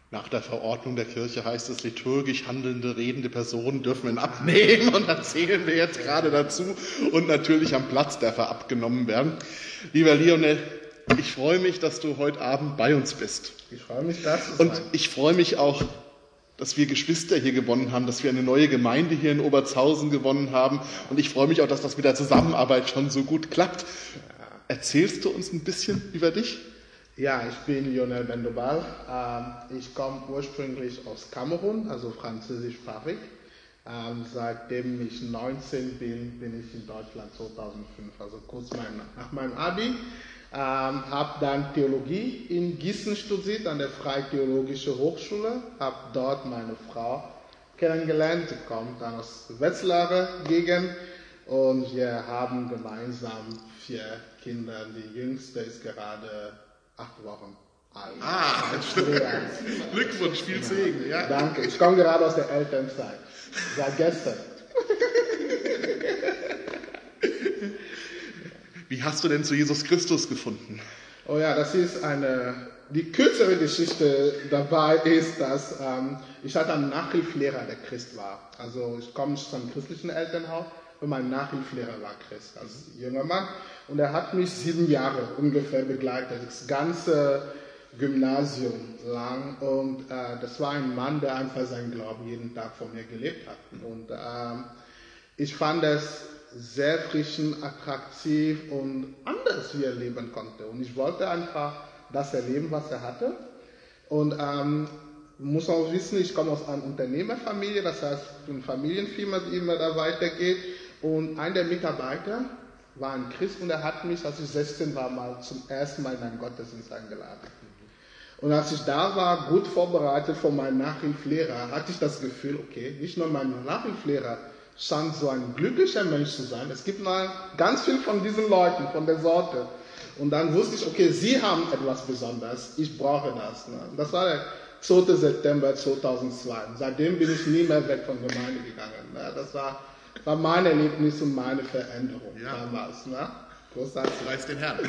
Nach der Verordnung der Kirche heißt es, liturgisch handelnde, redende Personen dürfen ihn abnehmen und da zählen wir jetzt gerade dazu und natürlich am Platz darf er abgenommen werden. Lieber Lionel, ich freue mich, dass du heute Abend bei uns bist. Ich freue mich, da zu sein. Und ich freue mich auch, dass wir Geschwister hier gewonnen haben, dass wir eine neue Gemeinde hier in Obertshausen gewonnen haben und ich freue mich auch, dass das mit der Zusammenarbeit schon so gut klappt. Erzählst du uns ein bisschen über dich? Ja, ich bin Lionel Bendobal. Ich komme ursprünglich aus Kamerun, also französischsprachig. Seitdem ich 19 bin, bin ich in Deutschland 2005, also kurz nach meinem Abi. Habe dann Theologie in Gießen studiert, an der Freitheologischen Hochschule. Habe dort meine Frau kennengelernt. Sie kommt dann aus der Wetzlarer Gegend. Und wir haben gemeinsam 4 Kinder. Die jüngste ist gerade 8 Wochen alt. Glückwunsch, viel Segen. Ja. Danke. Ich komme gerade aus der Elternzeit. Seit gestern. Wie hast du denn zu Jesus Christus gefunden? Oh ja, das ist die kürzere Geschichte dabei ist, dass ich hatte einen Nachhilfelehrer, der Christ war. Also ich komme aus einem christlichen Elternhaus und mein Nachhilfelehrer war Christ, als junger Mann. Und er hat mich 7 Jahre ungefähr begleitet, das ganze Gymnasium lang. Und das war ein Mann, der einfach seinen Glauben jeden Tag von mir gelebt hat. Und ich fand es sehr frischend, attraktiv und anders, wie er leben konnte. Und ich wollte einfach das erleben, was er hatte. Und muss auch wissen, ich komme aus einer Unternehmerfamilie, das heißt eine Familienfirma, die immer da weitergeht. Und einer der Mitarbeiter war ein Christ und er hat mich, als ich 16 war, mal zum ersten Mal in einen Gottesdienst eingeladen. Und als ich da war, gut vorbereitet von meinem Nachhilfelehrer, hatte ich das Gefühl, okay, nicht nur mein Nachhilfelehrer scheint so ein glücklicher Mensch zu sein. Es gibt mal ganz viel von diesen Leuten, von der Sorte. Und dann wusste ich, okay, sie haben etwas Besonderes, ich brauche das. Ne? Das war der 2. September 2002. Und seitdem bin ich nie mehr weg von der Gemeinde gegangen. Ne? Das war mein Erlebnis und meine Veränderung damals. Ne? Großartig. Preis den Herrn.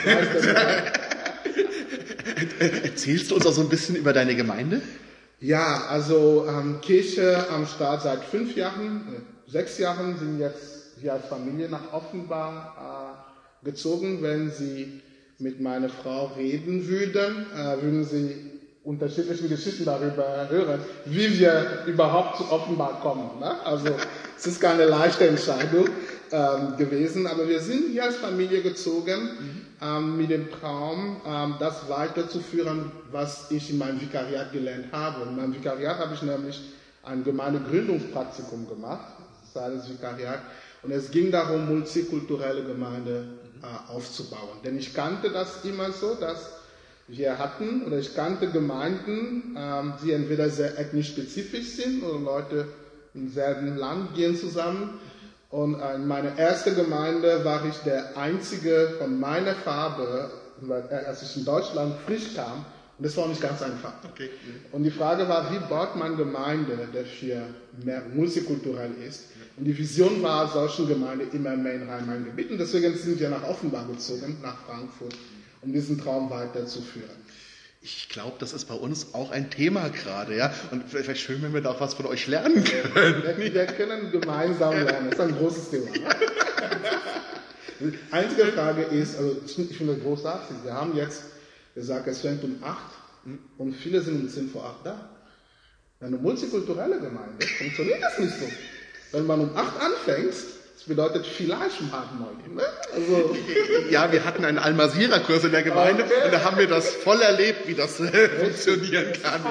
Erzählst du uns auch so ein bisschen über deine Gemeinde? Ja, also Kirche am Start seit 5 Jahren, 6 Jahren sind jetzt hier als Familie nach Offenbach gezogen. Wenn Sie mit meiner Frau reden würden, würden Sie unterschiedliche Geschichten darüber hören, wie wir überhaupt zu Offenbach kommen. Ne? Also es ist keine leichte Entscheidung gewesen, aber wir sind hier als Familie gezogen mit dem Traum, das weiterzuführen, was ich in meinem Vikariat gelernt habe. In meinem Vikariat habe ich nämlich ein Gemeindegründungspraktikum gemacht, das war das Vikariat, und es ging darum, multikulturelle Gemeinde aufzubauen. Denn ich kannte das immer so, dass ich kannte Gemeinden, die entweder sehr ethnisch spezifisch sind oder Leute im selben Land gehen zusammen. Und in meiner ersten Gemeinde war ich der Einzige von meiner Farbe, als ich in Deutschland frisch kam. Und das war nicht ganz einfach. Okay. Und die Frage war, wie baut man Gemeinde, die für mehr multikulturell ist? Und die Vision war, solchen Gemeinden immer mehr in Rhein-Main-Gebiet. Und deswegen sind wir nach Offenbach gezogen, nach Frankfurt, um diesen Traum weiterzuführen. Ich glaube, das ist bei uns auch ein Thema gerade, ja. Und vielleicht schön, wenn wir da auch was von euch lernen können. Wir können gemeinsam lernen. Das ist ein großes Thema. Die einzige Frage ist, also ich finde das großartig. Wir haben jetzt gesagt, es fängt um 8 und viele sind um 10 vor 8 da. Eine multikulturelle Gemeinde funktioniert das nicht so. Wenn man um 8 anfängt, das bedeutet vielleicht um 8, 9. Ne? Also ja, wir hatten einen Almasierer-Kurs in der Gemeinde und da haben wir das voll erlebt, wie das funktionieren kann.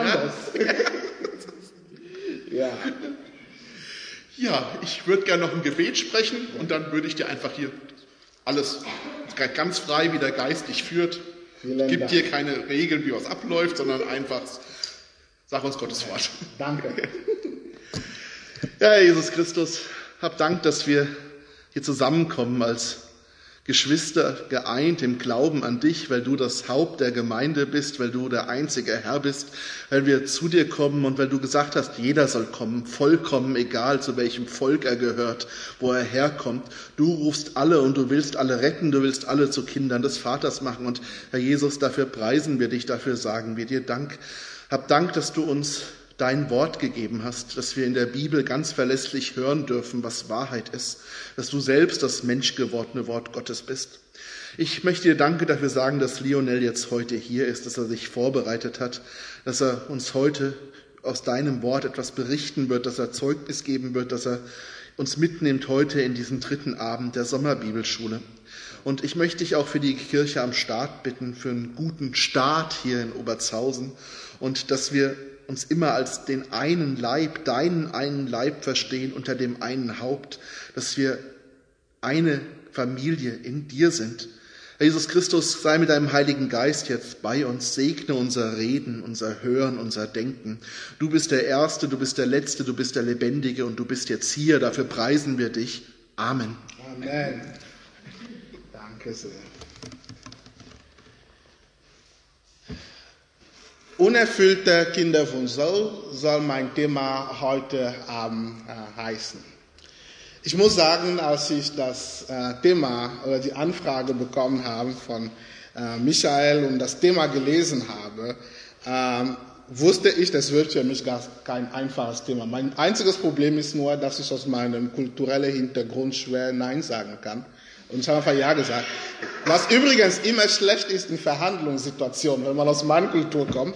Ja. Ja, ich würde gerne noch ein Gebet sprechen und dann würde ich dir einfach hier alles ganz frei, wie der Geist dich führt. Es gibt hier keine Regeln, wie was abläuft, sondern einfach, sag uns Gottes Wort. Danke. Ja, Jesus Christus, hab Dank, dass wir hier zusammenkommen als Geschwister, geeint im Glauben an dich, weil du das Haupt der Gemeinde bist, weil du der einzige Herr bist, weil wir zu dir kommen und weil du gesagt hast, jeder soll kommen, vollkommen egal, zu welchem Volk er gehört, wo er herkommt. Du rufst alle und du willst alle retten, du willst alle zu Kindern des Vaters machen. Und Herr Jesus, dafür preisen wir dich, dafür sagen wir dir Dank, Hab Dank, dass du uns dein Wort gegeben hast, dass wir in der Bibel ganz verlässlich hören dürfen, was Wahrheit ist, dass du selbst das menschgewordene Wort Gottes bist. Ich möchte dir Danke dafür sagen, dass Lionel jetzt heute hier ist, dass er sich vorbereitet hat, dass er uns heute aus deinem Wort etwas berichten wird, dass er Zeugnis geben wird, dass er uns mitnimmt heute in diesen 3. Abend der Sommerbibelschule. Und ich möchte dich auch für die Kirche am Start bitten, für einen guten Start hier in Obertshausen und dass wir uns immer als den einen Leib, deinen einen Leib verstehen unter dem einen Haupt, dass wir eine Familie in dir sind. Herr Jesus Christus, sei mit deinem Heiligen Geist jetzt bei uns, segne unser Reden, unser Hören, unser Denken. Du bist der Erste, du bist der Letzte, du bist der Lebendige und du bist jetzt hier, dafür preisen wir dich. Amen. Amen. Danke sehr. Unerfüllte Kinderwunsch soll mein Thema heute Abend heißen. Ich muss sagen, als ich das Thema oder die Anfrage bekommen habe von Michael und das Thema gelesen habe, wusste ich, das wird für mich gar kein einfaches Thema. Mein einziges Problem ist nur, dass ich aus meinem kulturellen Hintergrund schwer Nein sagen kann. Und ich habe einfach Ja gesagt. Was übrigens immer schlecht ist in Verhandlungssituationen, wenn man aus meiner Kultur kommt.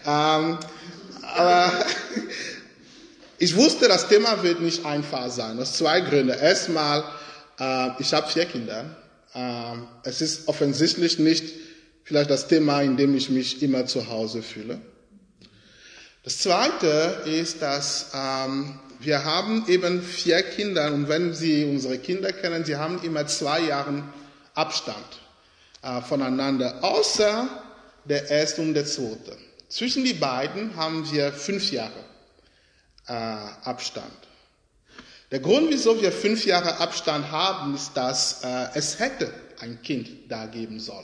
Aber ich wusste, das Thema wird nicht einfach sein. Aus 2 Gründen. Erstmal, ich habe 4 Kinder. Es ist offensichtlich nicht vielleicht das Thema, in dem ich mich immer zu Hause fühle. Das Zweite ist, dass wir haben eben 4 Kinder und wenn Sie unsere Kinder kennen, sie haben immer 2 Jahre Abstand voneinander, außer der erste und der zweite. Zwischen die beiden haben wir 5 Jahre Abstand. Der Grund, wieso wir 5 Jahre Abstand haben, ist, dass es hätte ein Kind da geben sollen.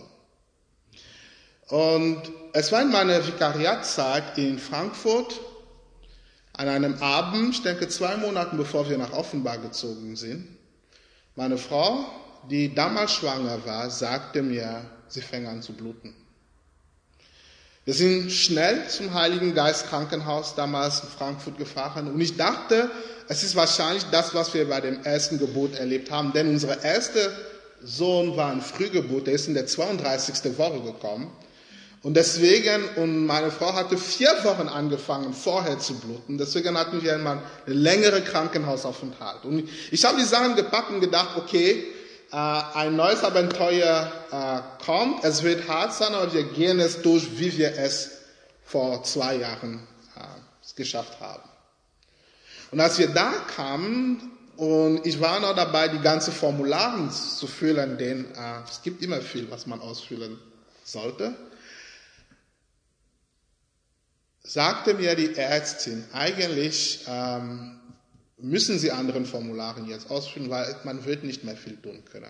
Und es war in meiner Vikariatszeit in Frankfurt an einem Abend, ich denke 2 Monate bevor wir nach Offenbach gezogen sind, meine Frau, die damals schwanger war, sagte mir, sie fängt an zu bluten. Wir sind schnell zum Heiligen Geist Krankenhaus damals in Frankfurt gefahren und ich dachte, es ist wahrscheinlich das, was wir bei dem ersten Geburt erlebt haben, denn unser erster Sohn war ein Frühgeburt, der ist in der 32. Woche gekommen. Und deswegen, und meine Frau hatte 4 Wochen angefangen, vorher zu bluten. Deswegen hatten wir einmal eine längere Krankenhausaufenthalt. Und ich habe die Sachen gepackt und gedacht, okay, ein neues Abenteuer kommt, es wird hart sein, aber wir gehen es durch, wie wir es vor 2 Jahren geschafft haben. Und als wir da kamen, und ich war noch dabei, die ganzen Formulare zu füllen, denn es gibt immer viel, was man ausfüllen sollte, sagte mir die Ärztin, eigentlich müssen Sie anderen Formularen jetzt ausfüllen, weil man wird nicht mehr viel tun können.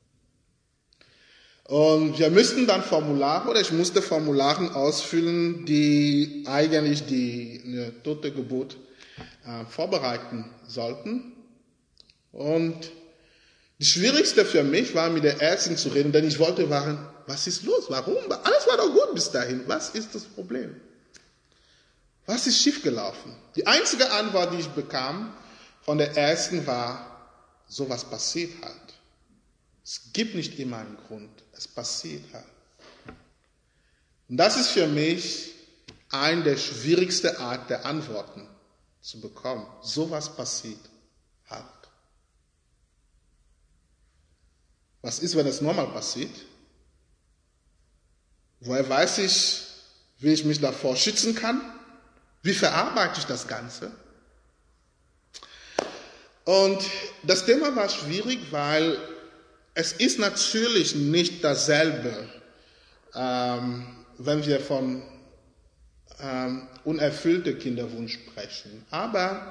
Und wir müssten dann Formulare, oder ich musste Formulare ausfüllen, die eigentlich eine tote Geburt vorbereiten sollten. Und das Schwierigste für mich war, mit der Ärztin zu reden, denn ich wollte wissen, was ist los? Warum? Alles war doch gut bis dahin. Was ist das Problem? Was ist schiefgelaufen? Die einzige Antwort, die ich bekam von der Ärztin war, sowas passiert halt. Es gibt nicht immer einen Grund, es passiert halt. Und das ist für mich eine der schwierigsten Art der Antworten zu bekommen. Sowas passiert halt. Was ist, wenn es nochmal passiert? Woher weiß ich, wie ich mich davor schützen kann? Wie verarbeite ich das Ganze? Und das Thema war schwierig, weil es ist natürlich nicht dasselbe, wenn wir von unerfülltem Kinderwunsch sprechen. Aber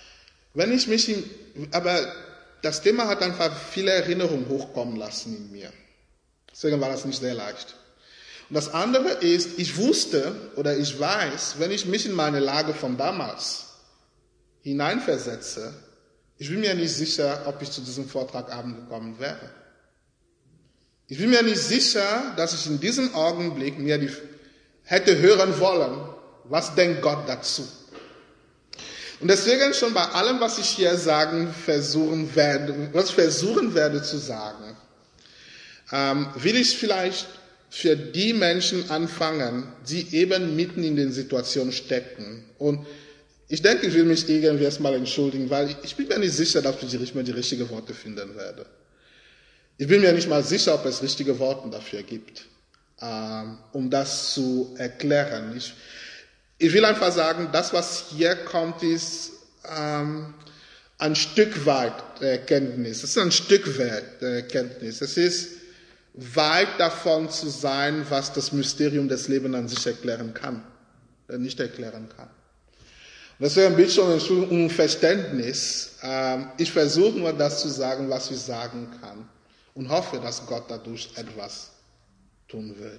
das Thema hat einfach viele Erinnerungen hochkommen lassen in mir. Deswegen war das nicht sehr leicht. Und das andere ist, ich wusste oder ich weiß, wenn ich mich in meine Lage von damals hineinversetze, ich bin mir nicht sicher, ob ich zu diesem Vortragabend gekommen wäre. Ich bin mir nicht sicher, dass ich in diesem Augenblick mir hätte hören wollen, Was denkt Gott dazu? Und deswegen schon bei allem, was ich hier versuchen werde zu sagen, will ich vielleicht für die Menschen anfangen, die eben mitten in den Situationen stecken. Und ich denke, ich will mich irgendwie erstmal entschuldigen, weil ich bin mir nicht sicher, dass ich die richtigen Worte finden werde. Ich bin mir nicht mal sicher, ob es richtige Worte dafür gibt, um das zu erklären. Ich will einfach sagen, das, was hier kommt, ist ein Stück weit der Erkenntnis. Es ist ein Stück weit der Erkenntnis. Es ist weit davon zu sein, was das Mysterium des Lebens an sich erklären kann, nicht erklären kann. Und deswegen bitte schon um Verständnis. Ich versuche nur das zu sagen, was ich sagen kann und hoffe, dass Gott dadurch etwas tun wird.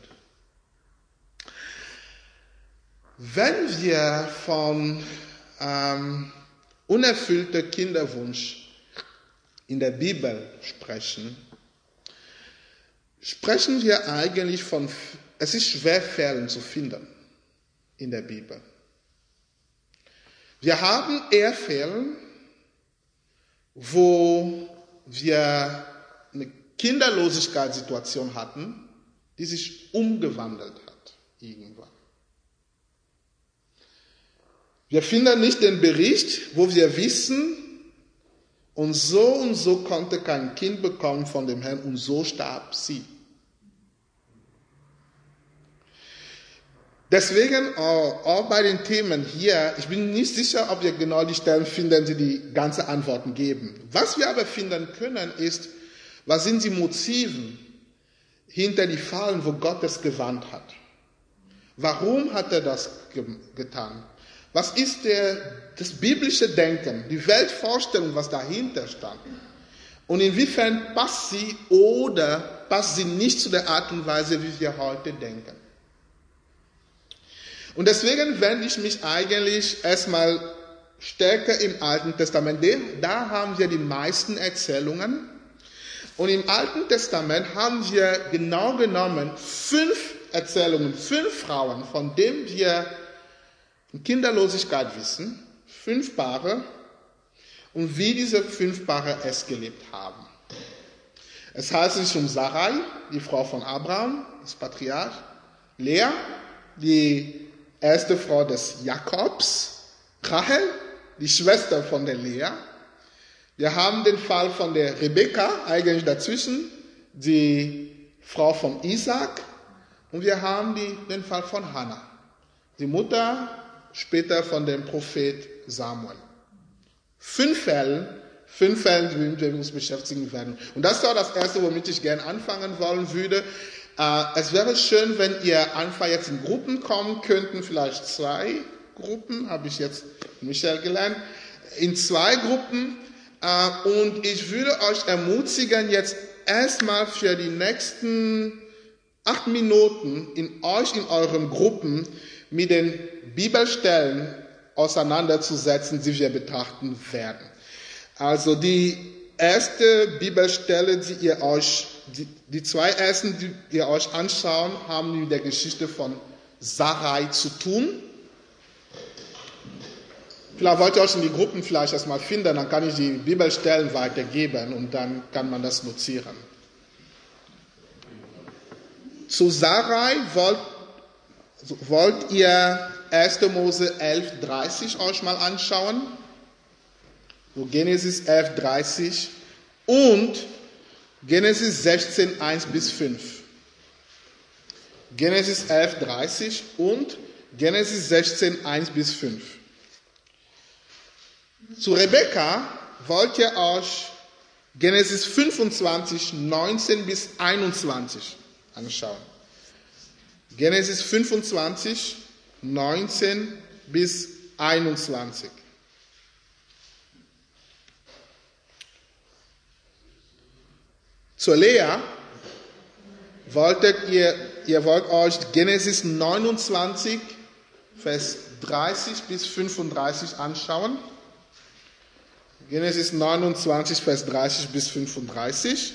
Wenn wir von unerfülltem Kinderwunsch in der Bibel sprechen wir eigentlich von, es ist schwer, Fälle zu finden in der Bibel. Wir haben eher Fälle, wo wir eine Kinderlosigkeitssituation hatten, die sich umgewandelt hat irgendwann. Wir finden nicht den Bericht, wo wir wissen, und so konnte kein Kind bekommen von dem Herrn und so starb sie. Deswegen auch bei den Themen hier, ich bin nicht sicher, ob wir genau die Stellen finden, die die ganze Antworten geben. Was wir aber finden können, ist, was sind die Motiven hinter die Fallen, wo Gott es gewandt hat? Warum hat er das getan? Was ist das biblische Denken, die Weltvorstellung, was dahinter stand? Und inwiefern passt sie oder passt sie nicht zu der Art und Weise, wie wir heute denken? Und deswegen wende ich mich eigentlich erstmal stärker im Alten Testament. Da haben wir die meisten Erzählungen. Und im Alten Testament haben wir genau genommen 5 Erzählungen, 5 Frauen, von denen wir Kinderlosigkeit wissen, 5 Paare, und wie diese 5 Paare es gelebt haben. Es heißt sich um Sarai, die Frau von Abraham, das Patriarch, Lea, die erste Frau des Jakobs, Rachel, die Schwester von der Lea. Wir haben den Fall von der Rebekka, eigentlich dazwischen, die Frau von Isaac, und wir haben den Fall von Hannah, die Mutter später von dem Prophet Samuel. 5 Fälle, die wir uns beschäftigen werden. Und das ist auch das Erste, womit ich gerne anfangen wollen würde. Es wäre schön, wenn ihr einfach jetzt in Gruppen kommen könnten, vielleicht 2 Gruppen, habe ich jetzt Michael gelernt, in 2 Gruppen. Und ich würde euch ermutigen, jetzt erstmal für die nächsten 8 Minuten in euren Gruppen mit den Bibelstellen auseinanderzusetzen, die wir betrachten werden. Also die erste Bibelstelle, die 2 ersten, die ihr euch anschauen, haben mit der Geschichte von Sarai zu tun. Vielleicht wollt ihr euch in die Gruppen vielleicht erstmal finden, dann kann ich die Bibelstellen weitergeben und dann kann man das notieren. Zu Sarai wollt ihr 1. Mose 11,30 euch mal anschauen, so Genesis 11,30 und Genesis 16, 1-5. Genesis 11,30 und Genesis 16, 1-5. Zu Rebekka wollt ihr euch Genesis 25, 19-21 anschauen. Genesis 25, 19-21. Zur Lea wollt euch Genesis 29, Vers 30-35 anschauen. Genesis 29, Vers 30-35.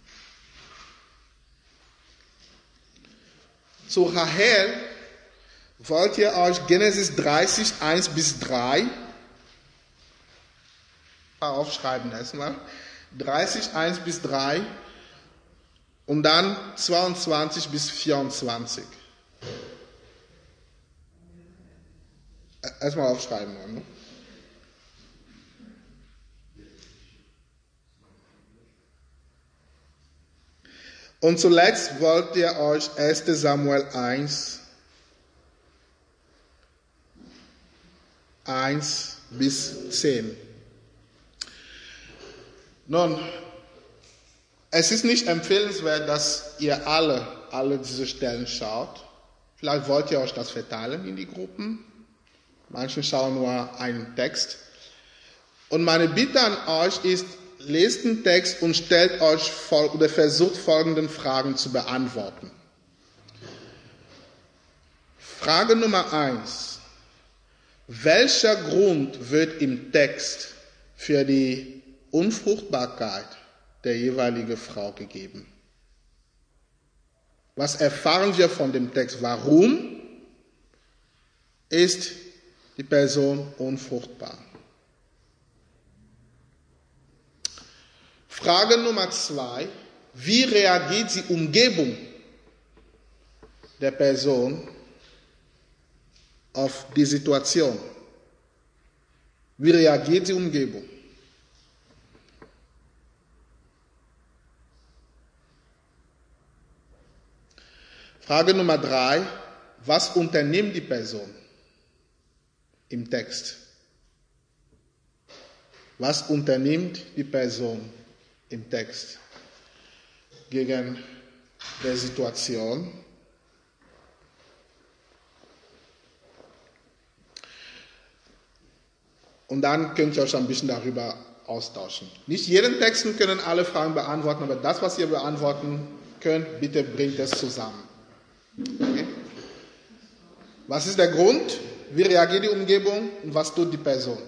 Zu Rahel wollt ihr euch Genesis 30, 1 bis 3 aufschreiben erstmal. 30, 1 bis 3 und dann 22 bis 24. Erstmal aufschreiben. Ne? Und zuletzt wollt ihr euch 1. Samuel 1 bis 10. Nun, es ist nicht empfehlenswert, dass ihr alle diese Stellen schaut. Vielleicht wollt ihr euch das verteilen in die Gruppen. Manche schauen nur einen Text. Und meine Bitte an euch ist, lest den Text und stellt euch oder versucht folgende Fragen zu beantworten. Frage Nummer 1. Welcher Grund wird im Text für die Unfruchtbarkeit der jeweiligen Frau gegeben? Was erfahren wir von dem Text? Warum ist die Person unfruchtbar? Frage Nummer 2. Wie reagiert die Umgebung der Person auf die Situation? Wie reagiert die Umgebung? Frage Nummer 3. Was unternimmt die Person im Text? Was unternimmt die Person im Text gegen die Situation? Und dann könnt ihr euch ein bisschen darüber austauschen. Nicht jeden Text können alle Fragen beantworten, aber das, was ihr beantworten könnt, bitte bringt es zusammen. Okay? Was ist der Grund? Wie reagiert die Umgebung? Und was tut die Person?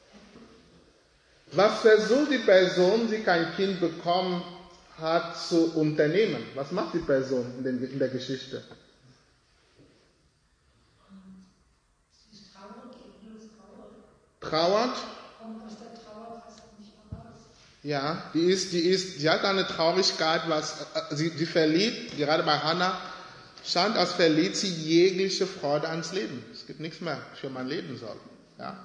Was versucht die Person, die kein Kind bekommen hat, zu unternehmen? Was macht die Person in der Geschichte? Trauert? Ja, sie hat eine Traurigkeit, sie verliert, gerade bei Hannah, scheint, als verliert sie jegliche Freude ans Leben. Es gibt nichts mehr, für mein Leben soll. Ja?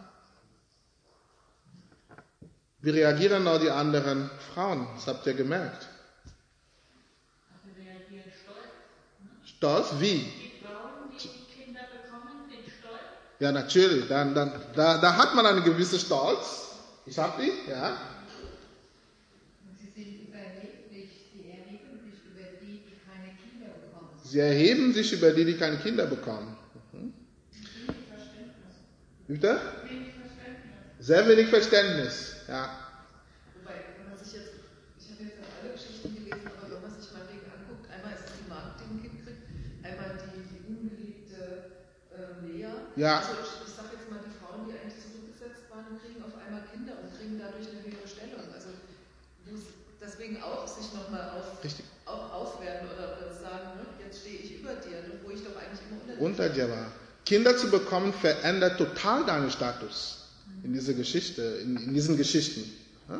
Wie reagieren noch die anderen Frauen? Das habt ihr gemerkt. Wir reagieren stolz. Stolz? Wie? Die Frauen, die Kinder bekommen, sind stolz. Ja, natürlich. Da hat man einen gewissen Stolz. Ich hab die, ja. Sie sind überheblich. Sie erheben sich über die, die keine Kinder bekommen. Sie erheben sich über die, die keine Kinder bekommen. Wenig Verständnis. Bitte? Wenig Verständnis. Sehr wenig Verständnis. Ja. Wobei, wenn man sich jetzt, ich habe jetzt alle Geschichten gelesen, aber wenn man sich mal wegen anguckt, einmal ist es die Magd, die ein Kind kriegt, einmal die ungeliebte Lea. Ja. Also ich sage jetzt mal, die Frauen, die eigentlich zurückgesetzt waren, kriegen auf einmal Kinder und kriegen dadurch eine höhere Stellung. Also deswegen auch sich nochmal aufwerten oder sagen, ne, jetzt stehe ich über dir, wo ich doch eigentlich immer unter dir Unter dir war. Kinder zu bekommen verändert total deinen Status in dieser Geschichte, in diesen Geschichten. Ja?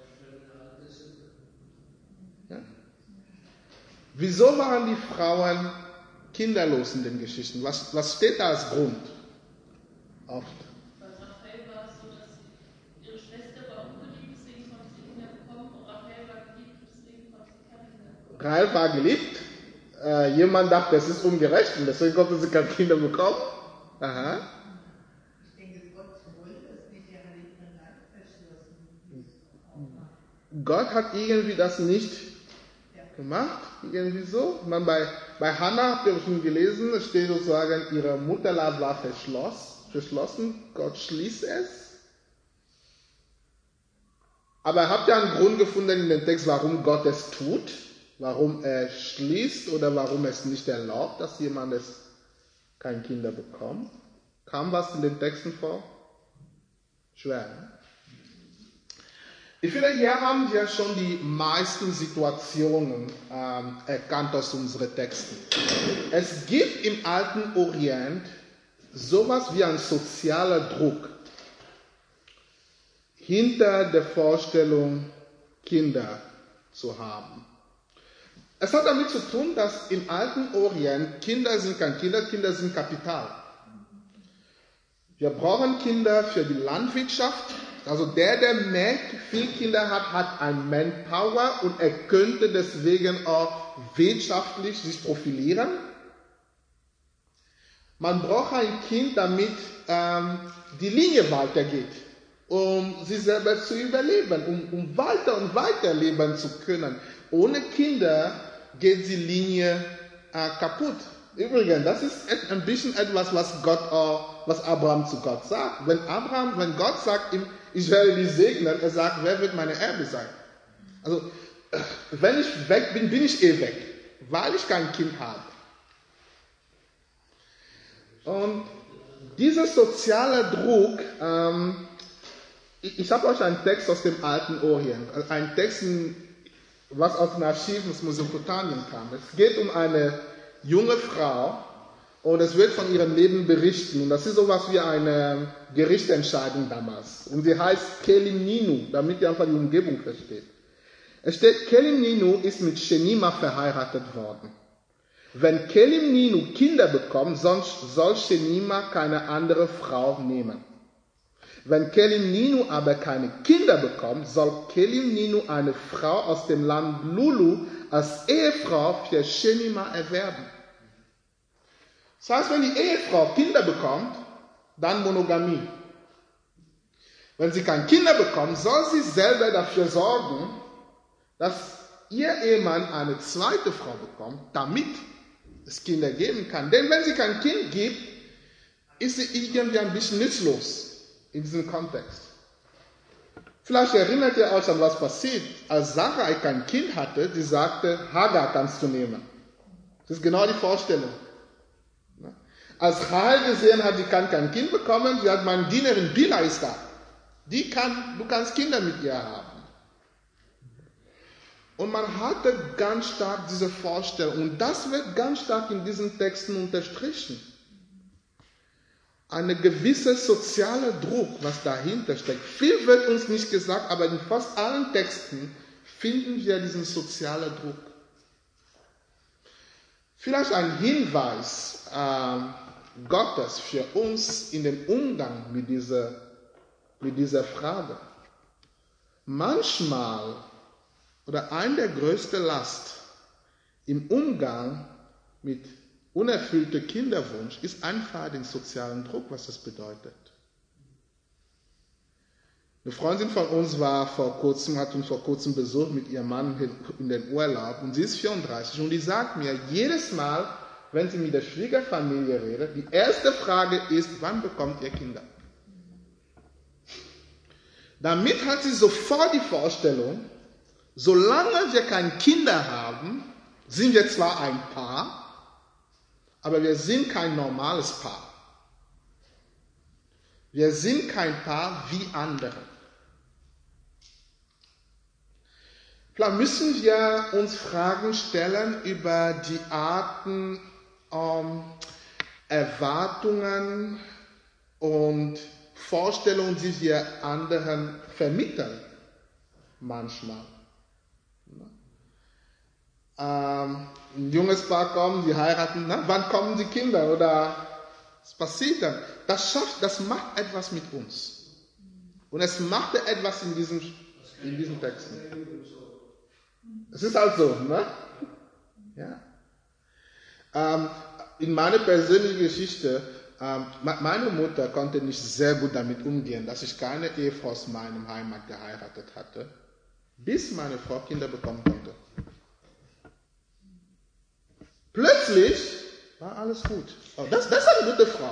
Ja? Wieso waren die Frauen kinderlos in den Geschichten? Was steht da als Grund? Oft. Bei Raphael war es so, dass ihre Schwester war ungeliebt, deswegen konnte sie Kinder bekommen. Und Raphael war geliebt, deswegen konnte sie keine Kinder bekommen. Rahel war geliebt. Jemand dachte, es ist ungerecht und deswegen konnte sie keine Kinder bekommen. Aha. Ich denke, Gott wollte es mit der Heiligen Leib verschlossen. Gott hat irgendwie das nicht gemacht, irgendwie so. Bei Hannah habt ihr schon gelesen, es steht sozusagen, ihre Mutterleib war verschlossen, Gott schließt es. Aber habt ihr einen Grund gefunden in dem Text, warum Gott es tut? Warum er schließt oder warum es nicht erlaubt, dass jemand keine Kinder bekommt? Kam was in den Texten vor? Schwer. Ne? Ich finde, hier haben wir schon die meisten Situationen erkannt aus unseren Texten. Es gibt im alten Orient sowas wie ein sozialer Druck hinter der Vorstellung, Kinder zu haben. Es hat damit zu tun, dass im alten Orient Kinder sind kein Kinder, Kinder sind Kapital. Wir brauchen Kinder für die Landwirtschaft. Also der viel Kinder hat, hat ein Manpower und er könnte deswegen auch wirtschaftlich sich profilieren. Man braucht ein Kind, damit die Linie weitergeht, um sich selber zu überleben, um weiter und weiter leben zu können. Ohne Kinder geht die Linie kaputt. Übrigens, das ist ein bisschen etwas, was Abraham zu Gott sagt. Wenn Gott sagt ihm, ich werde dich segnen, er sagt, wer wird meine Erbe sein? Also, wenn ich weg bin, bin ich weg, weil ich kein Kind habe. Und dieser soziale Druck, ich habe euch einen Text aus dem alten Orient, ein Text, was aus dem Archiv aus Mesopotamien kam. Es geht um eine junge Frau und es wird von ihrem Leben berichten. Und das ist sowas wie eine Gerichtsentscheidung damals. Und sie heißt Kelim Ninu, damit ihr einfach die Umgebung versteht. Es steht, Kelim Ninu ist mit Shenima verheiratet worden. Wenn Kelim Ninu Kinder bekommt, sonst soll Shenima keine andere Frau nehmen. Wenn Kelim Ninu aber keine Kinder bekommt, soll Kelim Ninu eine Frau aus dem Land Lulu als Ehefrau für Shenima erwerben. Das heißt, wenn die Ehefrau Kinder bekommt, dann Monogamie. Wenn sie keine Kinder bekommt, soll sie selber dafür sorgen, dass ihr Ehemann eine zweite Frau bekommt, damit es Kinder geben kann. Denn wenn sie kein Kind gibt, ist sie irgendwie ein bisschen nutzlos in diesem Kontext. Vielleicht erinnert ihr euch an was passiert, als Sarai kein Kind hatte, die sagte, Hagar kannst du nehmen. Das ist genau die Vorstellung. Als Rahel gesehen hat, sie kann kein Kind bekommen, sie hat meine Dienerin Bila ist da. Du kannst Kinder mit ihr haben. Und man hatte ganz stark diese Vorstellung, und das wird ganz stark in diesen Texten unterstrichen. Eine gewisse soziale Druck, was dahinter steckt. Viel wird uns nicht gesagt, aber in fast allen Texten finden wir diesen sozialen Druck. Vielleicht ein Hinweis Gottes für uns in dem Umgang mit dieser Frage. Manchmal oder eine der größten Last im Umgang mit unerfüllter Kinderwunsch ist einfach den sozialen Druck, was das bedeutet. Eine Freundin von uns hat uns vor kurzem besucht mit ihrem Mann in den Urlaub und sie ist 34 und die sagt mir, jedes Mal, wenn sie mit der Schwiegerfamilie redet, die erste Frage ist, wann bekommt ihr Kinder? Damit hat sie sofort die Vorstellung, solange wir keine Kinder haben, sind wir zwar ein Paar, aber wir sind kein normales Paar. Wir sind kein Paar wie andere. Vielleicht müssen wir uns Fragen stellen über die Arten, Erwartungen und Vorstellungen, die wir anderen vermitteln. Manchmal. Ein junges Paar kommt, die heiraten, wann kommen die Kinder oder was passiert dann? Das macht etwas mit uns. Und es machte etwas in diesen Texten. Es ist halt so, ne? Ja. In meiner persönlichen Geschichte, meine Mutter konnte nicht sehr gut damit umgehen, dass ich keine Ehefrau aus meinem Heimat geheiratet hatte, bis meine Frau Kinder bekommen konnte. Plötzlich war alles gut. Oh, das ist eine gute Frau.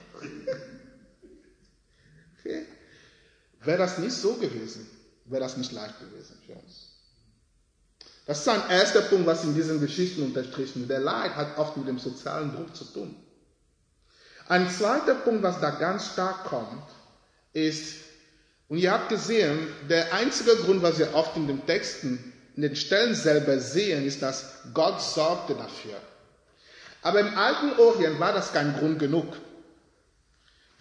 Okay. Wäre das nicht so gewesen, wäre das nicht leicht gewesen für uns. Das ist ein erster Punkt, was in diesen Geschichten unterstrichen wird. Der Leid hat oft mit dem sozialen Druck zu tun. Ein zweiter Punkt, was da ganz stark kommt, ist, und ihr habt gesehen, der einzige Grund, was wir oft in den Texten, in den Stellen selber sehen, ist, dass Gott sorgte dafür. Aber im alten Orient war das kein Grund genug.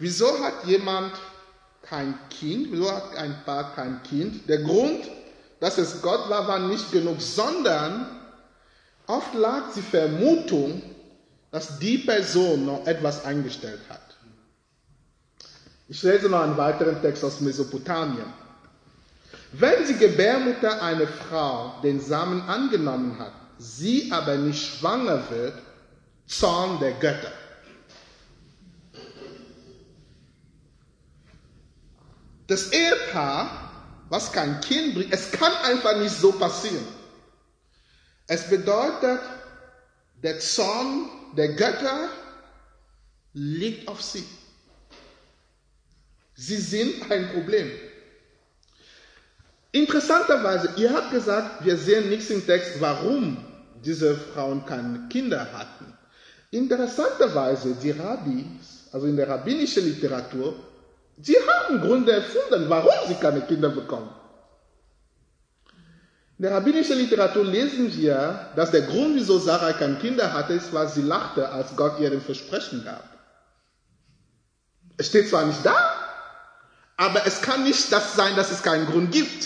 Wieso hat jemand kein Kind? Wieso hat ein Paar kein Kind? Der Grund, dass es Gott war, war nicht genug, sondern oft lag die Vermutung, dass die Person noch etwas eingestellt hat. Ich lese noch einen weiteren Text aus Mesopotamien. Wenn die Gebärmutter einer Frau den Samen angenommen hat, sie aber nicht schwanger wird, Zorn der Götter. Das Ehepaar, was kein Kind bringt, es kann einfach nicht so passieren. Es bedeutet, der Zorn der Götter liegt auf sie. Sie sind ein Problem. Interessanterweise, ihr habt gesagt, wir sehen nichts im Text, warum diese Frauen keine Kinder hatten. Interessanterweise, die Rabbis, also in der rabbinischen Literatur, sie haben Gründe erfunden, warum sie keine Kinder bekommen. In der rabbinischen Literatur lesen wir, dass der Grund, wieso Sarah keine Kinder hatte, ist, weil sie lachte, als Gott ihr ein Versprechen gab. Es steht zwar nicht da, aber es kann nicht das sein, dass es keinen Grund gibt.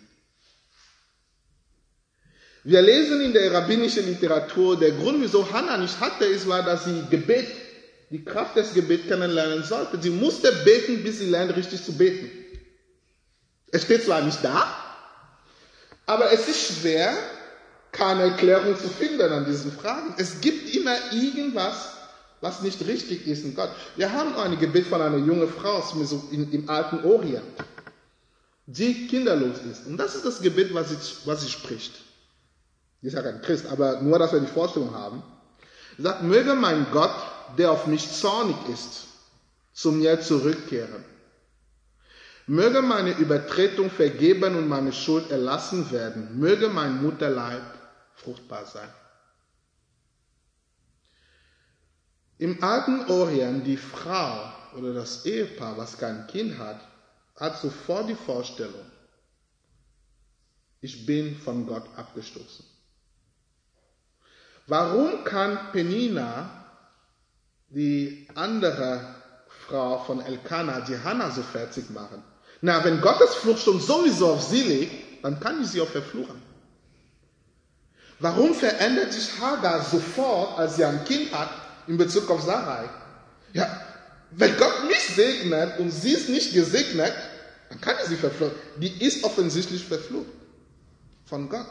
Wir lesen in der rabbinischen Literatur, der Grund, wieso Hannah nicht hatte, war, dass sie Gebet, die Kraft des Gebets kennenlernen sollte. Sie musste beten, bis sie lernt, richtig zu beten. Es steht zwar nicht da, aber es ist schwer, keine Erklärung zu finden an diesen Fragen. Es gibt immer irgendwas, was nicht richtig ist in Gott. Wir haben ein Gebet von einer jungen Frau im alten Orient, die kinderlos ist. Und das ist das Gebet, was sie spricht. Die ist ja kein Christ, aber nur, dass wir die Vorstellung haben. Sie sagt, möge mein Gott, der auf mich zornig ist, zu mir zurückkehren. Möge meine Übertretung vergeben und meine Schuld erlassen werden. Möge mein Mutterleib fruchtbar sein. Im alten Orient, die Frau oder das Ehepaar, was kein Kind hat, hat sofort die Vorstellung, ich bin von Gott abgestoßen. Warum kann Penina, die andere Frau von Elkanah, die Hannah so fertig machen? Na, wenn Gottes Fluch schon sowieso auf sie liegt, dann kann ich sie auch verfluchen. Warum verändert sich Hagar sofort, als sie ein Kind hat, in Bezug auf Sarai? Ja, wenn Gott mich segnet und sie ist nicht gesegnet, dann kann ich sie verfluchen. Die ist offensichtlich verflucht von Gott.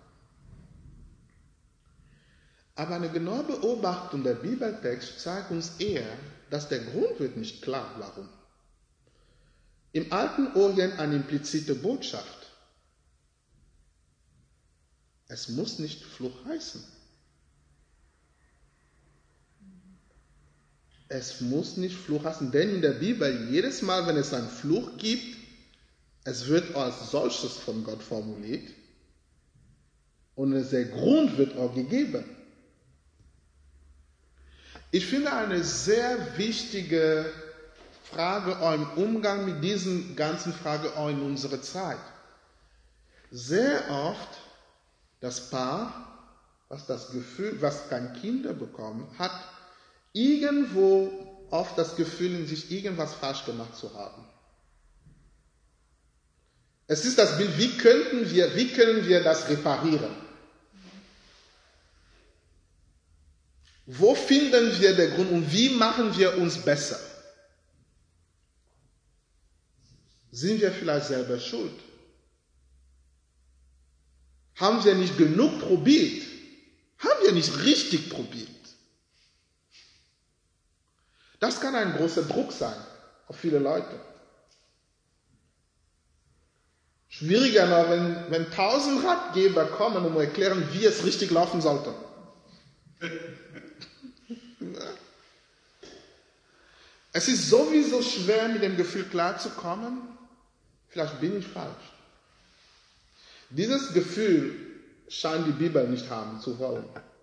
Aber eine genaue Beobachtung der Bibeltext zeigt uns eher, dass der Grund wird nicht klar, warum. Im alten Orient eine implizite Botschaft. Es muss nicht Fluch heißen. Es muss nicht Fluch heißen, denn in der Bibel, jedes Mal, wenn es einen Fluch gibt, es wird als solches von Gott formuliert und der Grund wird auch gegeben. Ich finde eine sehr wichtige Frage im Umgang mit diesen ganzen Fragen auch in unserer Zeit. Sehr oft das Paar, was keine Kinder bekommen, hat irgendwo oft das Gefühl, in sich irgendwas falsch gemacht zu haben. Es ist das Bild, wie können wir das reparieren? Wo finden wir den Grund und wie machen wir uns besser? Sind wir vielleicht selber schuld? Haben wir nicht genug probiert? Haben wir nicht richtig probiert? Das kann ein großer Druck sein auf viele Leute. Schwieriger noch, wenn 1000 Ratgeber kommen und erklären, wie es richtig laufen sollte. Es ist sowieso schwer, mit dem Gefühl klarzukommen, vielleicht bin ich falsch. Dieses Gefühl scheint die Bibel nicht haben zu wollen.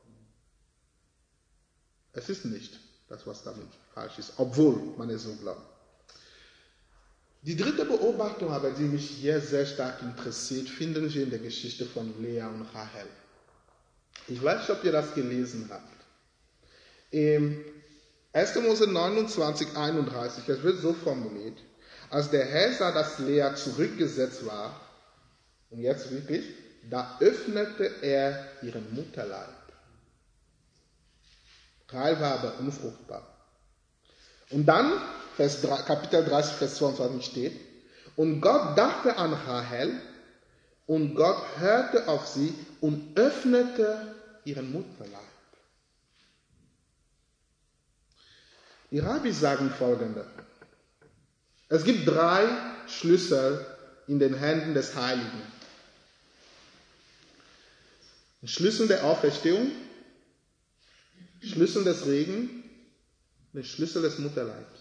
Es ist nicht das, was damit falsch ist, obwohl man es so glaubt. Die dritte Beobachtung aber, die mich hier sehr stark interessiert, finden wir in der Geschichte von Lea und Rachel. Ich weiß nicht, ob ihr das gelesen habt. 1. Mose 29, 31, es wird so formuliert: Als der Herr sah, dass Lea zurückgesetzt war, und jetzt wirklich, da öffnete er ihren Mutterleib. Rahel war aber unfruchtbar. Und dann, Kapitel 30, Vers 22 steht: Und Gott dachte an Rahel, und Gott hörte auf sie und öffnete ihren Mutterleib. Die Rabbis sagen Folgendes: Es gibt 3 Schlüssel in den Händen des Heiligen. Den Schlüssel der Auferstehung, Schlüssel des Regen, den Schlüssel des Mutterleibs.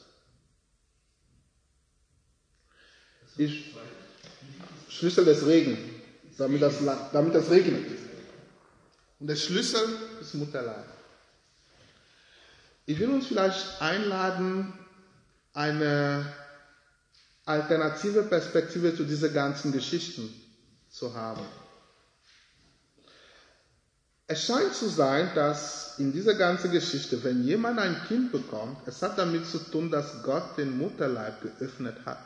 Schlüssel des Regens, damit das regnet. Und der Schlüssel des Mutterleibs. Ich will uns vielleicht einladen, eine alternative Perspektive zu diesen ganzen Geschichten zu haben. Es scheint zu sein, dass in dieser ganzen Geschichte, wenn jemand ein Kind bekommt, es hat damit zu tun, dass Gott den Mutterleib geöffnet hat.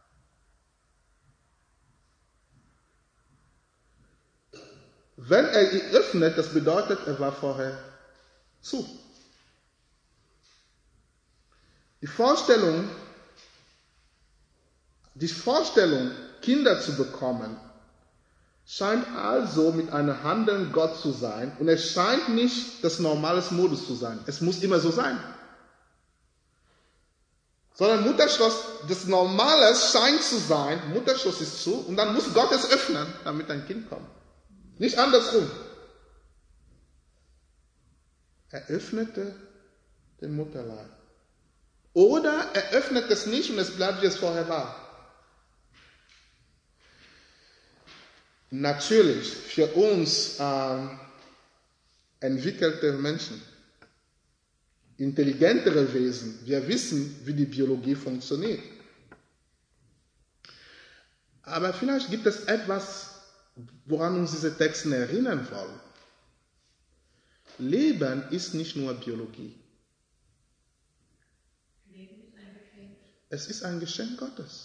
Wenn er ihn öffnet, das bedeutet, er war vorher zu. Die Vorstellung, Kinder zu bekommen, scheint also mit einem Handeln Gott zu sein, und es scheint nicht das normale Modus zu sein. Es muss immer so sein. Sondern Mutterschloss, das Normale scheint zu sein, Mutterschloss ist zu, und dann muss Gott es öffnen, damit ein Kind kommt. Nicht andersrum. Er öffnete den Mutterleib. Oder er öffnet es nicht und es bleibt, wie es vorher war. Natürlich, für uns entwickelte Menschen, intelligentere Wesen, wir wissen, wie die Biologie funktioniert. Aber vielleicht gibt es etwas, woran uns diese Texte erinnern wollen. Leben ist nicht nur Biologie. Es ist ein Geschenk Gottes.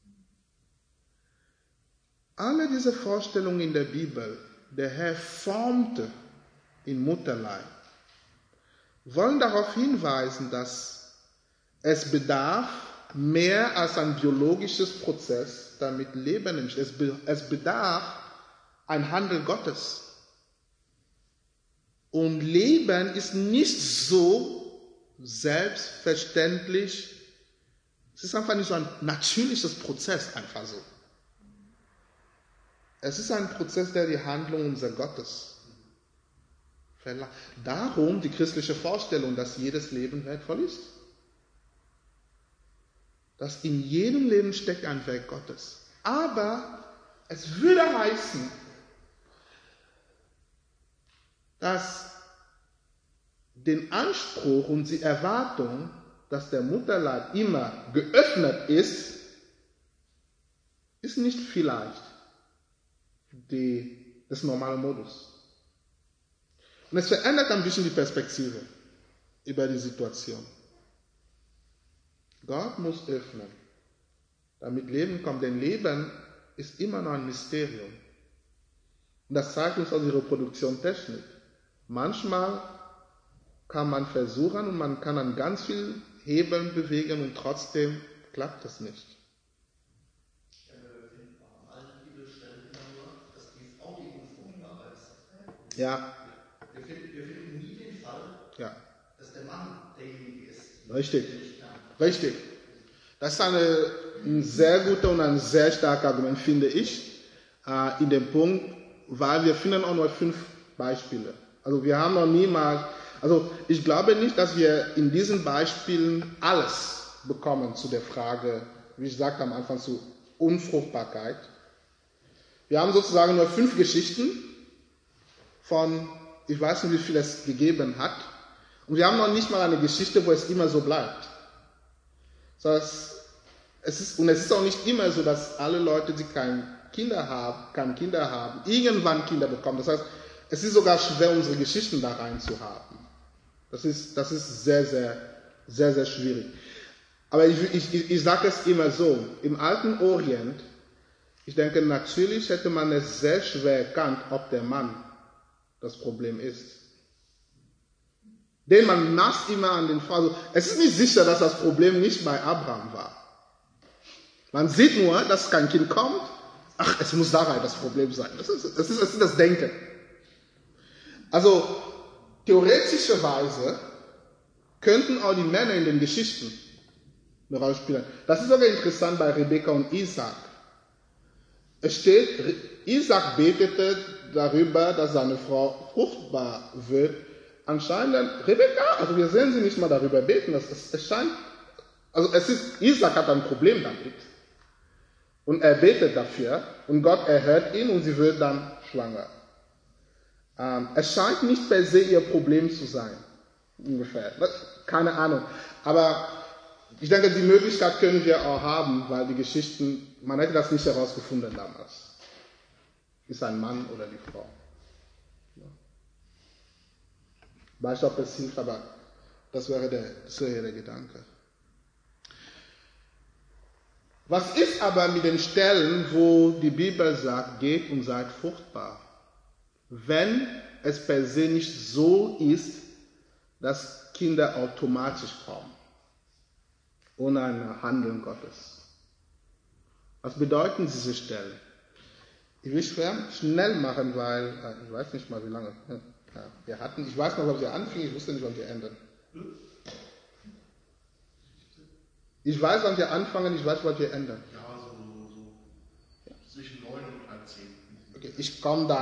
Alle diese Vorstellungen in der Bibel, der Herr formte im Mutterleib, wollen darauf hinweisen, dass es bedarf mehr als ein biologisches Prozess, damit Leben entsteht. Es bedarf ein Handeln Gottes. Und Leben ist nicht so selbstverständlich. Es ist einfach nicht so ein natürliches Prozess, einfach so. Es ist ein Prozess, der die Handlung unseres Gottes verlangt. Darum die christliche Vorstellung, dass jedes Leben wertvoll ist. Dass in jedem Leben steckt ein Werk Gottes. Aber es würde heißen, dass den Anspruch und die Erwartung, dass der Mutterleib immer geöffnet ist nicht vielleicht das normale Modus. Und es verändert ein bisschen die Perspektive über die Situation. Gott muss öffnen, damit Leben kommt, denn Leben ist immer noch ein Mysterium. Und das zeigt uns auch die Reproduktionstechnik. Manchmal kann man versuchen und man kann an ganz vielen Hebeln bewegen und trotzdem klappt es nicht. Ja. Wir finden nie den Fall, ja, dass der Mann derjenige ist. Richtig. Das ist ein sehr guter und ein sehr starker Argument, finde ich, in dem Punkt, weil wir finden auch nur 5 Beispiele. Also wir haben noch niemals, also ich glaube nicht, dass wir in diesen Beispielen alles bekommen zu der Frage, wie ich sagte am Anfang, zu Unfruchtbarkeit. Wir haben sozusagen nur 5 Geschichten von, ich weiß nicht, wie viel es gegeben hat. Und wir haben noch nicht mal eine Geschichte, wo es immer so bleibt. Das heißt, es ist auch nicht immer so, dass alle Leute, die keine Kinder haben, irgendwann Kinder bekommen. Das heißt, es ist sogar schwer, unsere Geschichten da rein zu haben. Das ist sehr, sehr Sehr, sehr schwierig. Aber ich sage es immer so, im alten Orient, ich denke, natürlich hätte man es sehr schwer erkannt, ob der Mann das Problem ist. Denn man macht immer an den Frauen. Es ist nicht sicher, dass das Problem nicht bei Abraham war. Man sieht nur, dass kein Kind kommt. Ach, es muss daran das Problem sein. Das ist das Denken. Also, theoretischerweise könnten auch die Männer in den Geschichten eine Rolle spielen. Das ist sogar interessant bei Rebekka und Isaac. Es steht, Isaac betete darüber, dass seine Frau fruchtbar wird. Anscheinend, Rebekka, also wir sehen sie nicht mal darüber beten. Es scheint, also Isaac hat ein Problem damit. Und er betet dafür und Gott erhört ihn und sie wird dann schwanger. Es scheint nicht per se ihr Problem zu sein. Ungefähr. Keine Ahnung. Aber ich denke, die Möglichkeit können wir auch haben, weil die Geschichten, man hätte das nicht herausgefunden damals. Ist ein Mann oder die Frau. Ja. Weiß nicht, ob es hilft, aber das wäre der Gedanke. Was ist aber mit den Stellen, wo die Bibel sagt, geht und seid fruchtbar? Wenn es per se nicht so ist, dass Kinder automatisch kommen, ohne ein Handeln Gottes. Was bedeuten diese Stellen? Ich will schnell machen, weil ich weiß nicht mal, wie lange wir hatten. Ich weiß noch, wann wir anfingen, ich wusste nicht, wann wir enden. Ich weiß, wann wir anfangen, ich weiß, wann wir enden. Ja, so zwischen 9 und halb 10. Okay, ich komme dann.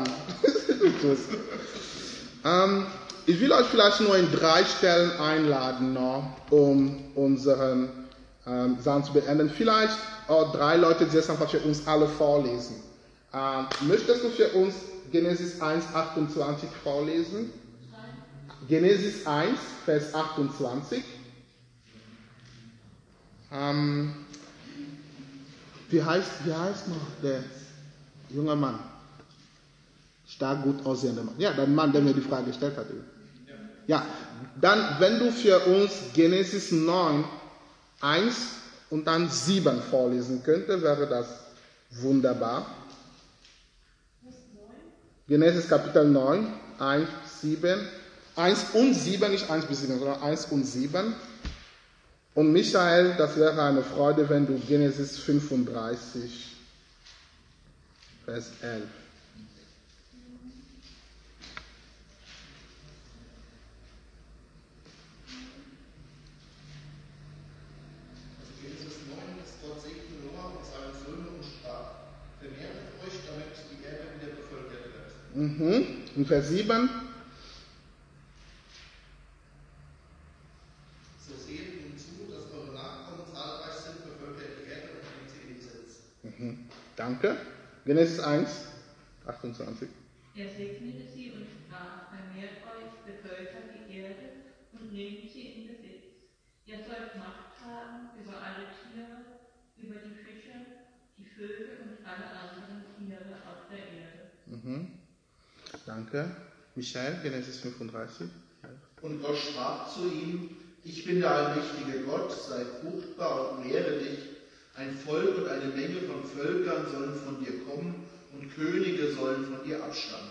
Ich will euch vielleicht nur in 3 Stellen einladen, noch, um unseren Sachen zu beenden. Vielleicht auch 3 Leute, die es einfach für uns alle vorlesen. Möchtest du für uns Genesis 1, 28 vorlesen? Genesis 1, Vers 28. Wie heißt noch der junge Mann? Stark gut aussehender Mann. Ja, der Mann, der mir die Frage gestellt hat. Ja, dann, wenn du für uns Genesis 9, 1 und dann 7 vorlesen könntest, wäre das wunderbar. Genesis Kapitel 9, 1, 7. 1 und 7, nicht 1 bis 7, sondern 1 und 7. Und Michael, das wäre eine Freude, wenn du Genesis 35, Vers 11. Genesis 9 ist: Gott segnete Noah und seine Söhne und sprach: Vermehrt euch, damit die Erde wieder bevölkert wird. Und Vers 7. Danke. Genesis 1, 28. Er segnete sie und sprach: Vermehrt euch, bevölkert die Erde und nehmt sie in Besitz. Ihr sollt Macht haben über alle Tiere, über die Fische, die Vögel und alle anderen Tiere auf der Erde. Danke. Michael, Genesis 35. Und Gott sprach zu ihm: Ich bin der allmächtige Gott, sei fruchtbar und mehre dich. Ein Volk und eine Menge von Völkern sollen von dir kommen und Könige sollen von dir abstammen.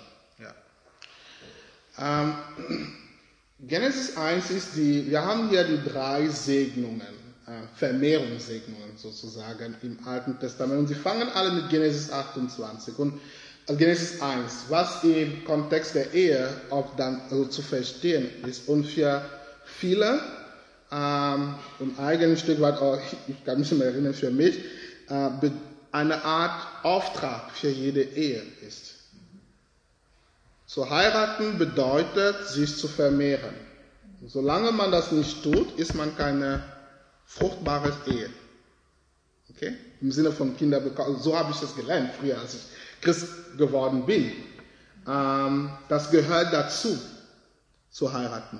Ja. Genesis 1 ist wir haben hier die 3 Segnungen, Vermehrungssegnungen sozusagen im Alten Testament. Und sie fangen alle mit Genesis 28. Und Genesis 1, was im Kontext der Ehe auch dann zu verstehen ist. Und für viele, und eigentlich ein Stück weit auch, ich kann mich immer erinnern, für mich, eine Art Auftrag für jede Ehe ist. Zu heiraten bedeutet, sich zu vermehren. Solange man das nicht tut, ist man keine fruchtbare Ehe. Okay? Im Sinne von Kinder bekommen. So habe ich das gelernt früher, als ich Christ geworden bin. Das gehört dazu, zu heiraten.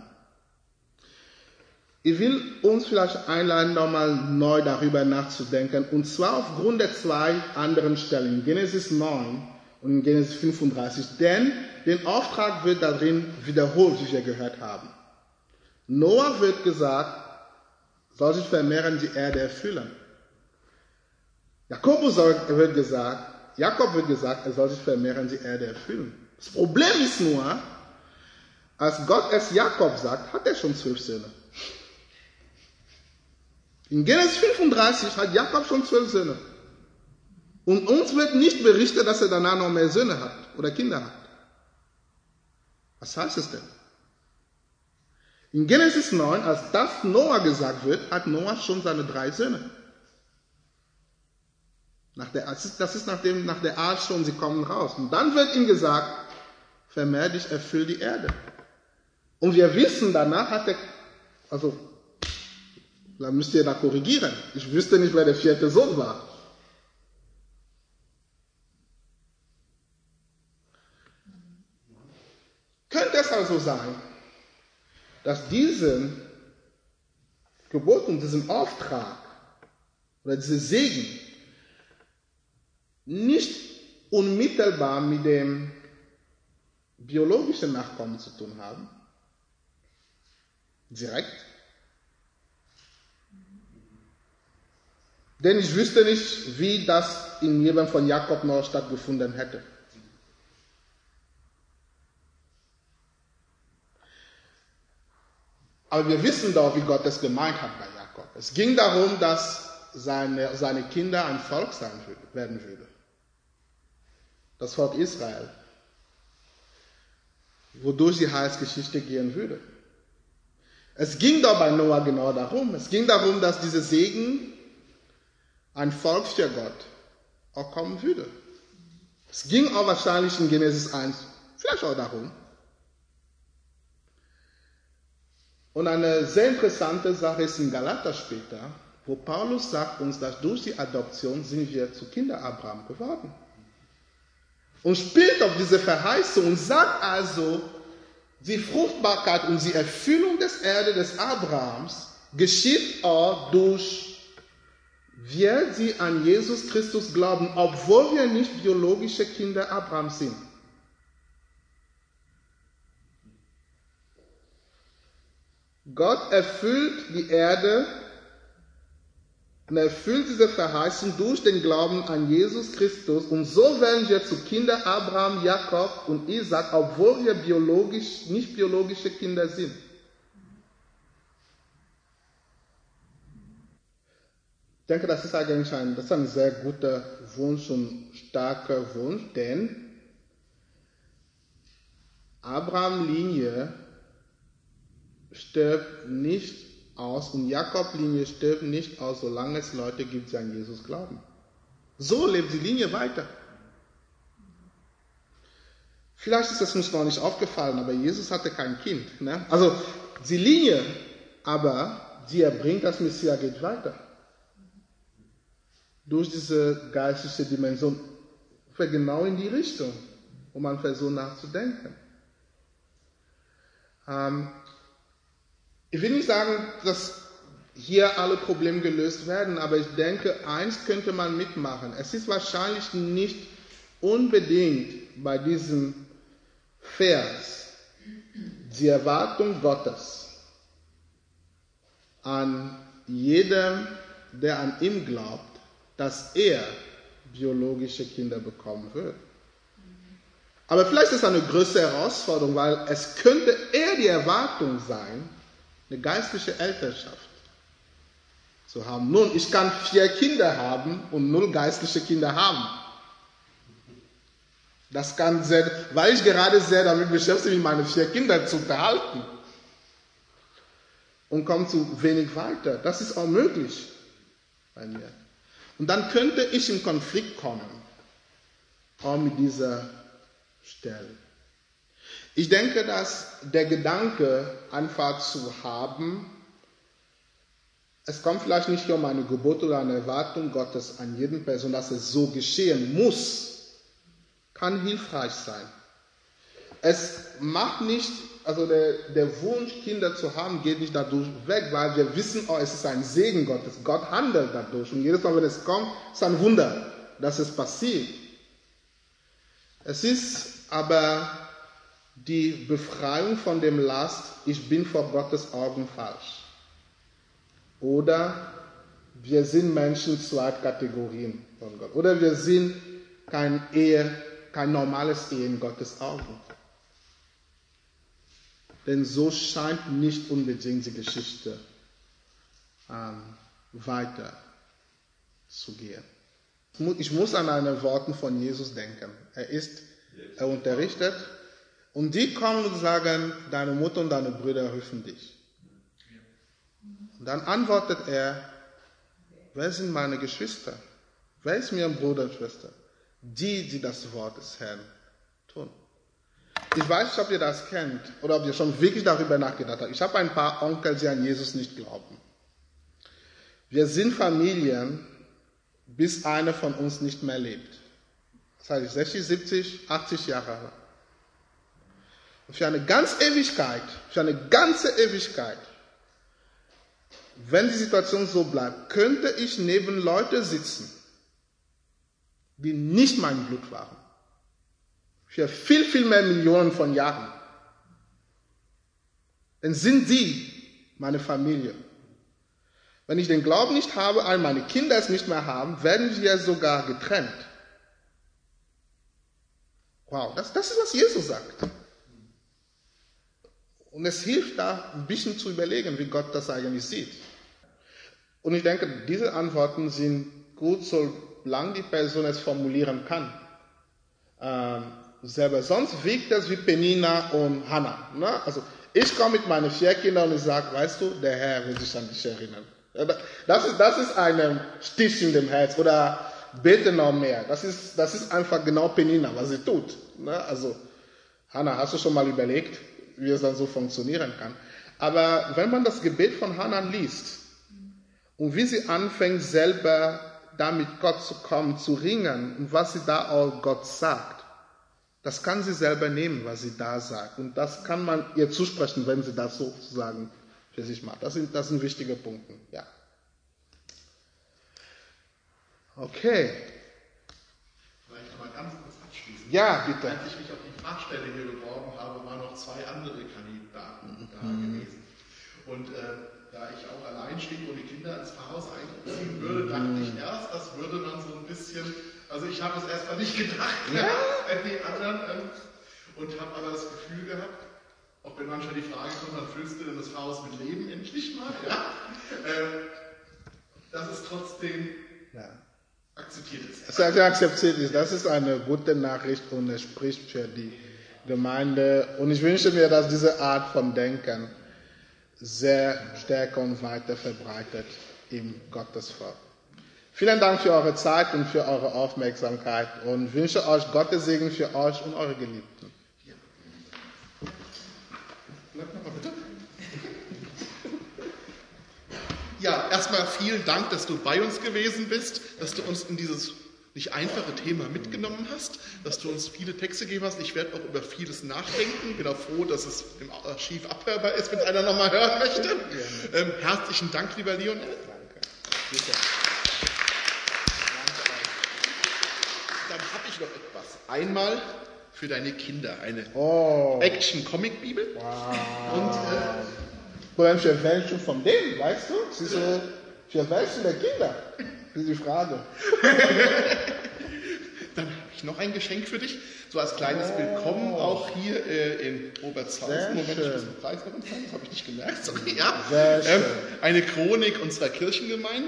Ich will uns vielleicht einladen, nochmal neu darüber nachzudenken. Und zwar aufgrund der 2 anderen Stellen, Genesis 9 und Genesis 35. Denn den Auftrag wird darin wiederholt, wie wir gehört haben. Noah wird gesagt, soll sich vermehren, die Erde erfüllen. Jakob wird gesagt, er soll sich vermehren, die Erde erfüllen. Das Problem ist nur, als Gott es Jakob sagt, hat er schon 12 Söhne. In Genesis 35 hat Jakob schon 12 Söhne. Und uns wird nicht berichtet, dass er danach noch mehr Söhne hat oder Kinder hat. Was heißt es denn? In Genesis 9, als das Noah gesagt wird, hat Noah schon seine 3 Söhne. Das ist nach der Arche und sie kommen raus. Und dann wird ihm gesagt, vermehr dich, erfüll die Erde. Und wir wissen, danach hat er, da müsst ihr da korrigieren. Ich wüsste nicht, wer der 4. Sohn war. Könnte es also sein, dass diesen Gebot und diesen Auftrag oder diese Segen nicht unmittelbar mit dem biologischen Nachkommen zu tun haben? Direkt? Denn ich wüsste nicht, wie das im Leben von Jakob noch stattgefunden hätte. Aber wir wissen doch, wie Gott es gemeint hat bei Jakob. Es ging darum, dass seine Kinder ein Volk werden würde. Das Volk Israel. Wodurch die Heilsgeschichte gehen würde. Es ging doch bei Noah genau darum. Es ging darum, dass dieser Segen ein Volk für Gott auch kommen würde. Es ging auch wahrscheinlich in Genesis 1 vielleicht auch darum. Und eine sehr interessante Sache ist in Galater später, wo Paulus sagt uns, dass durch die Adoption sind wir zu Kinder Abraham geworden. Und spielt auf diese Verheißung und sagt also, die Fruchtbarkeit und die Erfüllung des Erde des Abrahams geschieht auch durch wir, die an Jesus Christus glauben, obwohl wir nicht biologische Kinder Abrahams sind. Gott erfüllt die Erde und erfüllt diese Verheißung durch den Glauben an Jesus Christus. Und so werden wir zu Kindern Abraham, Jakob und Isaac, obwohl wir nicht biologische Kinder sind. Ich denke, das ist eigentlich ein sehr guter Wunsch und starker Wunsch, denn Abraham-Linie stirbt nicht aus und Jakob-Linie stirbt nicht aus, solange es Leute gibt, die an Jesus glauben. So lebt die Linie weiter. Vielleicht ist es uns noch nicht aufgefallen, aber Jesus hatte kein Kind. Ne? Also die Linie, aber die er bringt, das Messias geht weiter. Durch diese geistliche Dimension, genau in die Richtung, um man versucht nachzudenken. Ich will nicht sagen, dass hier alle Probleme gelöst werden, aber ich denke, eins könnte man mitmachen. Es ist wahrscheinlich nicht unbedingt bei diesem Vers die Erwartung Gottes an jedem, der an ihn glaubt, dass er biologische Kinder bekommen wird. Aber vielleicht ist es eine größere Herausforderung, weil es könnte eher die Erwartung sein, eine geistliche Elternschaft zu haben. Nun, ich kann 4 Kinder haben und 0 geistliche Kinder haben. Das kann sehr, weil ich gerade sehr damit beschäftigt bin, meine 4 Kinder zu behalten. Und komme zu wenig weiter. Das ist auch möglich bei mir. Und dann könnte ich in Konflikt kommen, auch mit dieser Stelle. Ich denke, dass der Gedanke, einfach zu haben, es kommt vielleicht nicht hier um eine Gebot oder eine Erwartung Gottes an jeden Person, dass es so geschehen muss, kann hilfreich sein. Es macht nicht, also der Wunsch, Kinder zu haben, geht nicht dadurch weg, weil wir wissen, oh, es ist ein Segen Gottes. Gott handelt dadurch. Und jedes Mal, wenn es kommt, ist ein Wunder, dass es passiert. Es ist aber die Befreiung von dem Last, ich bin vor Gottes Augen falsch. Oder wir sind Menschen zweiter Kategorien von Gott. Oder wir sind kein normales Ehe in Gottes Augen. Denn so scheint nicht unbedingt die Geschichte weiter zu gehen. Ich muss an eine Worte von Jesus denken. Er unterrichtet und die kommen und sagen, deine Mutter und deine Brüder rufen dich. Und dann antwortet er, wer sind meine Geschwister? Wer ist mir ein Bruder und Schwester? Die das Wort des Herrn tun. Ich weiß nicht, ob ihr das kennt oder ob ihr schon wirklich darüber nachgedacht habt. Ich habe ein paar Onkel, die an Jesus nicht glauben. Wir sind Familien, bis einer von uns nicht mehr lebt. Das heißt 60, 70, 80 Jahre alt. Und für eine ganze Ewigkeit, wenn die Situation so bleibt, könnte ich neben Leuten sitzen, die nicht mein Blut waren. Für viel, viel mehr Millionen von Jahren. Dann sind sie meine Familie. Wenn ich den Glauben nicht habe, all meine Kinder es nicht mehr haben, werden wir sogar getrennt. Wow, das ist, was Jesus sagt. Und es hilft da, ein bisschen zu überlegen, wie Gott das eigentlich sieht. Und ich denke, diese Antworten sind gut, solange die Person es formulieren kann. Selber. Sonst wirkt das wie Penina und Hannah. Ne? Also ich komme mit meinen 4 Kindern und ich sage, weißt du, der Herr will sich an dich erinnern. Das ist ein Stich in dem Herz. Oder bete noch mehr. Das ist einfach genau Penina, was sie tut. Ne? Also Hannah, hast du schon mal überlegt, wie es dann so funktionieren kann? Aber wenn man das Gebet von Hannah liest und wie sie anfängt, selber da mit Gott zu kommen, zu ringen und was sie da auch Gott sagt, das kann sie selber nehmen, was sie da sagt. Und das kann man ihr zusprechen, wenn sie das sozusagen für sich macht. Das sind wichtige Punkte. Ja. Okay. Vielleicht noch mal ganz kurz abschließen. Ja, bitte. Als ich mich auf die Fachstelle hier beworben habe, waren noch 2 andere Kandidaten da gewesen. Und da ich auch alleinstehend ohne Kinder ins Pfarrhaus einziehen würde, dachte ich erst, das würde man so ein bisschen, also ich habe es erstmal nicht gedacht, die anderen, und habe aber das Gefühl gehabt, auch wenn manchmal die Frage kommt, wann füllst du denn das Pfarrhaus mit Leben endlich mal, dass es trotzdem akzeptiert ist. Akzeptiert ist. Das ist eine gute Nachricht und es spricht für die Gemeinde. Und ich wünsche mir, dass diese Art von Denken sehr stärker und weiter verbreitet im Gottesvolk. Vielen Dank für eure Zeit und für eure Aufmerksamkeit und wünsche euch Gottes Segen für euch und eure Geliebten. Ja, erstmal vielen Dank, dass du bei uns gewesen bist, dass du uns in dieses nicht einfache Thema mitgenommen hast, dass du uns viele Texte gegeben hast. Ich werde auch über vieles nachdenken. Bin auch froh, dass es im Archiv abhörbar ist, wenn einer nochmal hören möchte. Herzlichen Dank, lieber Lionel. Danke. Bitte. Dann habe ich noch etwas. Einmal für deine Kinder eine Action-Comic-Bibel. Wow. Und für welchen von denen, weißt du? Sie so, für welchen der Kinder? Das ist die Frage. Dann habe ich noch ein Geschenk für dich, so als kleines Willkommen auch hier in Obertshausen. Moment, ich muss den Preis noch entfernen, das habe ich nicht gemerkt. Sorry, ja. Eine Chronik unserer Kirchengemeinde.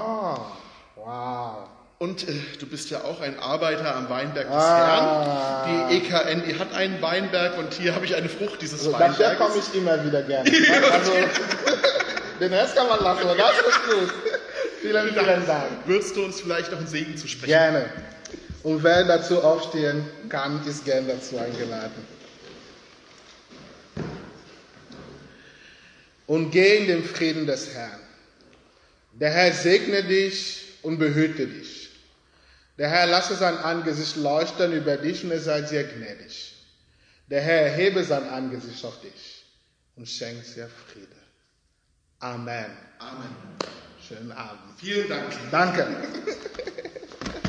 Wow. Und du bist ja auch ein Arbeiter am Weinberg des Herrn. Die EKN hat einen Weinberg und hier habe ich eine Frucht dieses Weinberges. Dafür komme ich immer wieder gerne. Also, den Rest kann man lassen, aber das ist gut. Vielen Dank. Würdest du uns vielleicht noch einen Segen zu sprechen? Gerne. Und wer dazu aufstehen kann, ist gerne dazu eingeladen. Und geh in den Frieden des Herrn. Der Herr segne dich und behüte dich. Der Herr lasse sein Angesicht leuchten über dich und er sei dir gnädig. Der Herr erhebe sein Angesicht auf dich und schenkt dir Friede. Amen. Amen. Schönen Abend. Vielen Dank. Danke.